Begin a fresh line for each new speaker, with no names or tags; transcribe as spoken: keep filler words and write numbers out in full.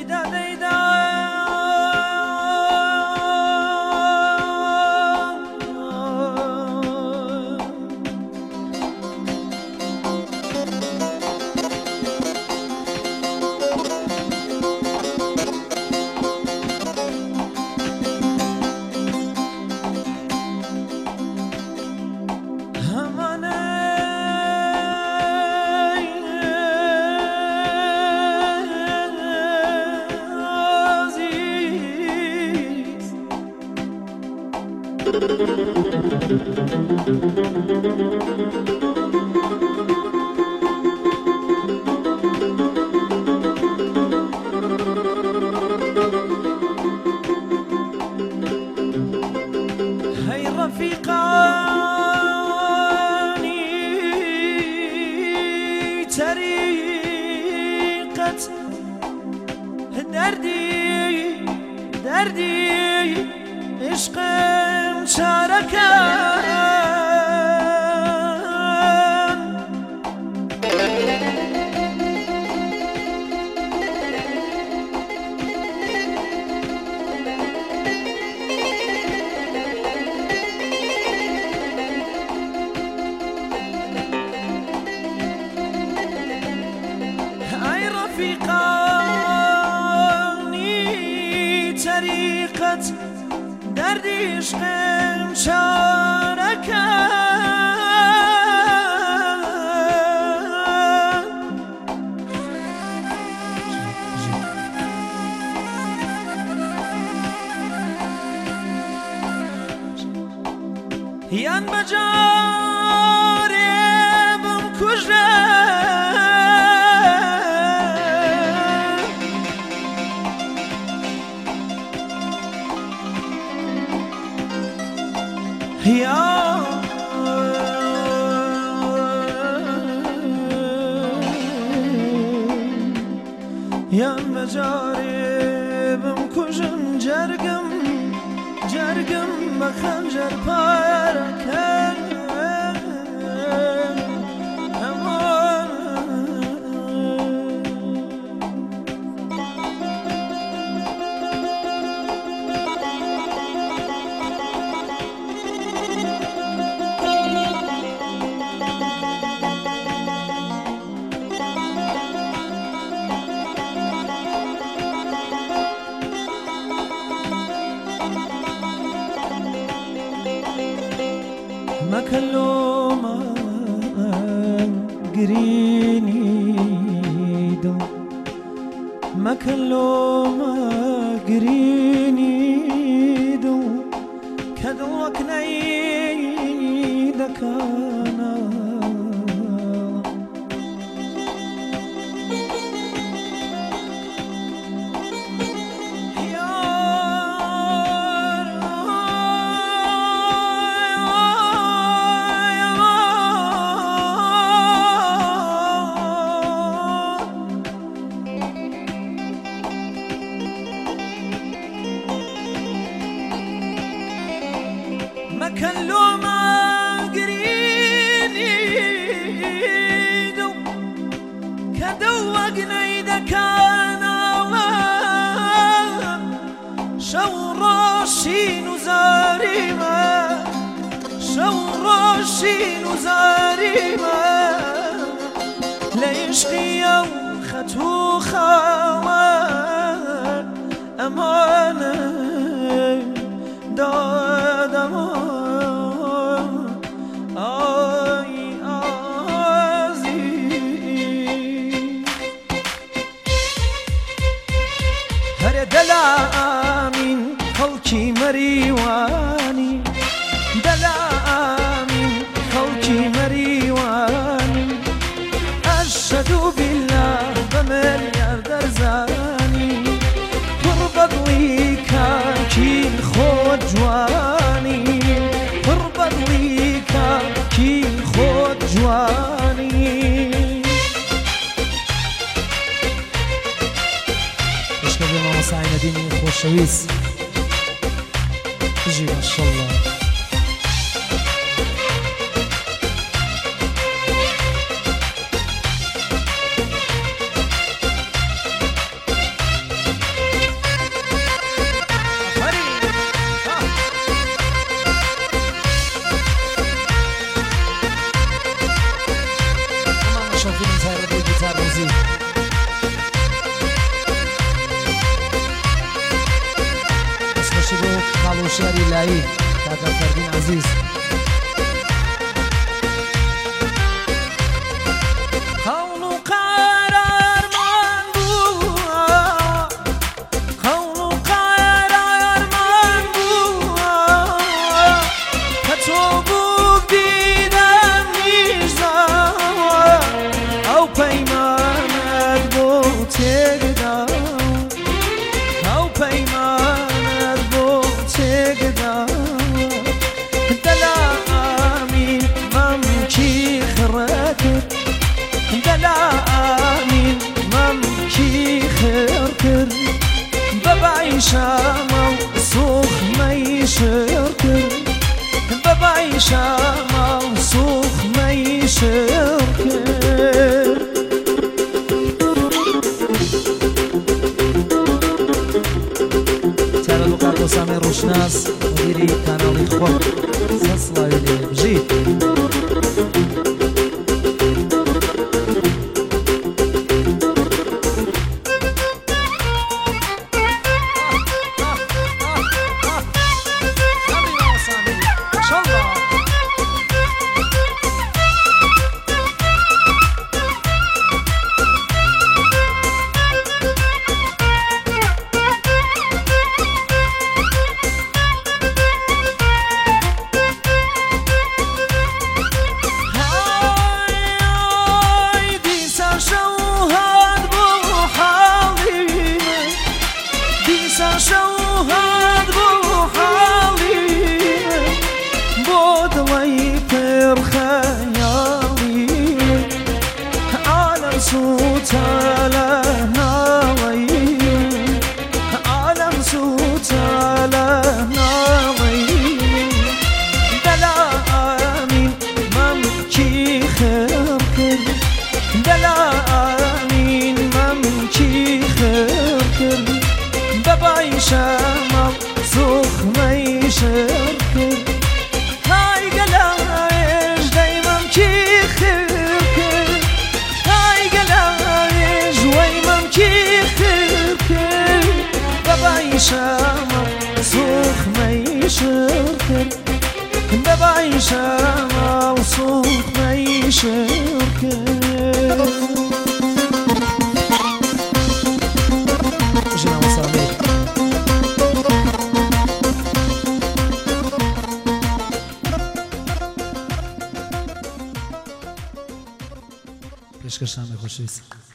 ديدا ديدا هاي رفيقاني طريقة دردي دردي عشق شاركان هاي رفيقاني طريقة دردي عشقم شاركان یان بجارم کجا یا یان بجارم کجم جرگم جرگم بخنجر پارکن مكلوما قرينيدو مكلوما قرينيدو كدوك نيدك أنا مكلوما قرينيدو كدوق نيدك أنا شوراشين وزاريما شوراشين وزاريما ليشقي وخطو خوان أمانة دادم آی آزی هر دلامین خلکی مریوانی دلامین خلکی مریوانی اشهدو بالله بملیار درزانی قربضلی کاکین خود جوانی قربضلی کاکین خود جوانی اشکال به ماما سعی ندینی خوشویست بجی ماشالله هوشیاری لایی کاکا فردین عزیز قول و قرار من بود قول و قرار من بود که تو بگیدم میرزا او پیمانت بود تگدم او پیمانت بود تگدم دلا امین ممکی خرکت دلا امین ممکی خیر کرد ببعیشم و سوخ میشر کرد ببعیشم و سوخ میشر کرد ترلو قرد سامي روشناس مديري كانالي خود سلسلة يلي بجيت شوهد بو حالي بود ويكر خيالي عالم صوت على ناري عالم صوت على ناري دلا امين ممكي خير كر دلا امين ممكي خير كر ببعيشم سوخ ميشر كر هاي قلايش دايما كي خير كر هاي قلايش ويما كي خير كر ببعيشم سوخ ميشر كر ببعيشم سوخ ميشر كر پیشکش همه خوشویست